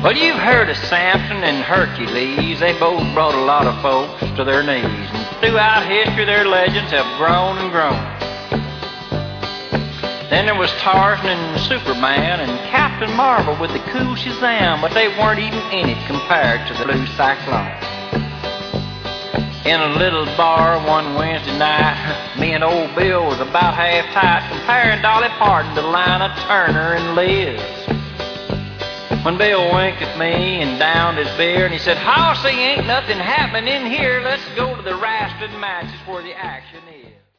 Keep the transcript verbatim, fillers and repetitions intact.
Well, you've heard of Samson and Hercules. They both brought a lot of folks to their knees. And throughout history, their legends have grown and grown. Then there was Tarzan and Superman and Captain Marvel with the cool Shazam, but they weren't even in it compared to the Blue Cyclone. In a little bar one Wednesday night, me and old Bill was about half-tight comparing Dolly Parton to Lana Turner and Liz. When Bill winked at me and downed his beer and he said, "Hossy, ain't nothing happening in here. Let's go to the wrestling matches where the action is."